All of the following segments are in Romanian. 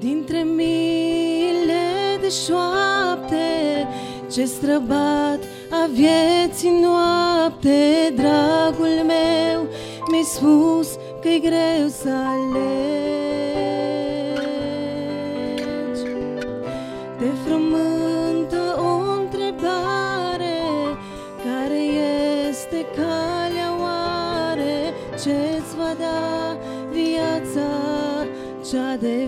Dintre miile de șoapte ce străbat a vieții noapte, dragul meu, mi-ai spus că-i greu să alegi. Te frământă o întrebare: care este calea oare ce-ți va da viața cea de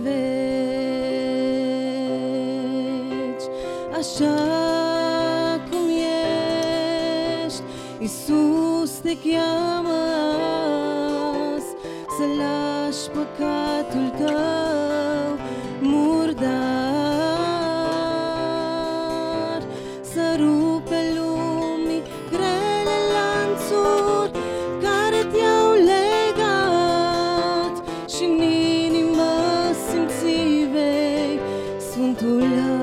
veci? Așa cum ești, Iisus te cheamă azi să lași păcatul tău murdar, să rupe lumii grele lanțuri care te-au legat și în inimă simți vei Sfântul Har.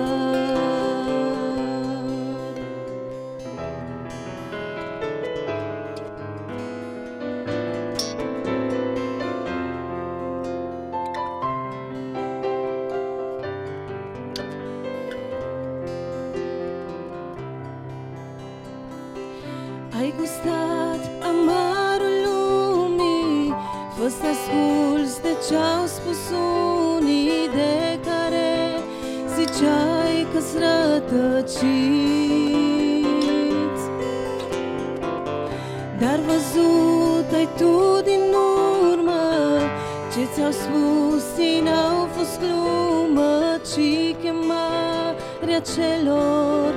Ai gustat amarul lumii, fă să asculți de ce-au spus unii, de care ziceai că-s rătăciți. Dar văzut ai tu din urmă ce ți-au spus, ei n-au fost glumă, ci chemarea celor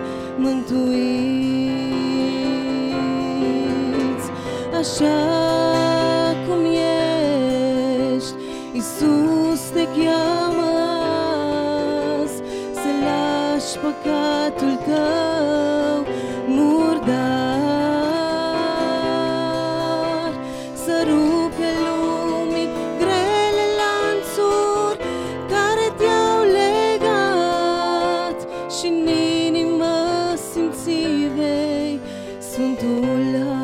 mântuiți. Așa cum ești, Iisus te cheamă azi să lași păcatul tău murdar, să rupe lumii grele lanțuri care te-au legat și în inimă simți vei Sfântul Har.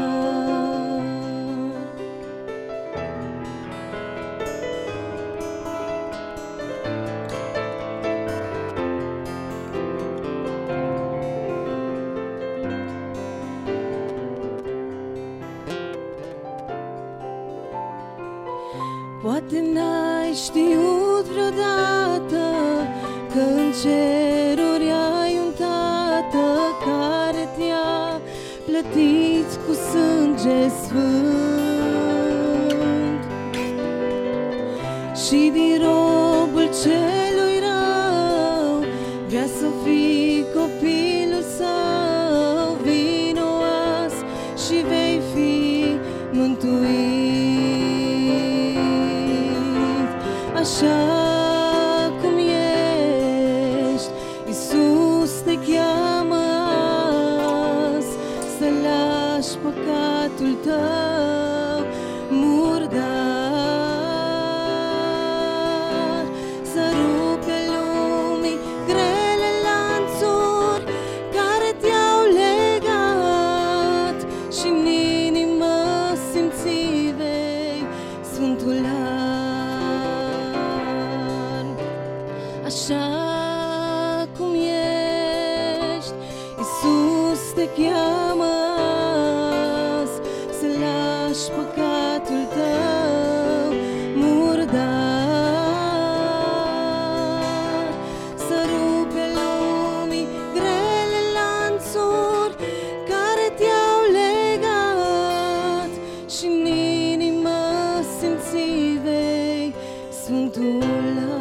Poate n-ai știut vreodată că în ceruri ai un Tată care te-a plătit cu sânge sfânt, și din robul celui rău vrea să fii copilul său. Vino azi și vei fi mântuit. Așa cum ești, Iisus te cheamă azi să lași păcatul tău murdar, să rupe lumii grele lanțuri care te-au legat și în inimă simți vei Sfântul Har. Așa cum ești, Iisus te cheamă azi să lași păcatul tău murdar, să rupe lumii grele lanțuri care te-au legat și în inimă simți vei Sfântul Har.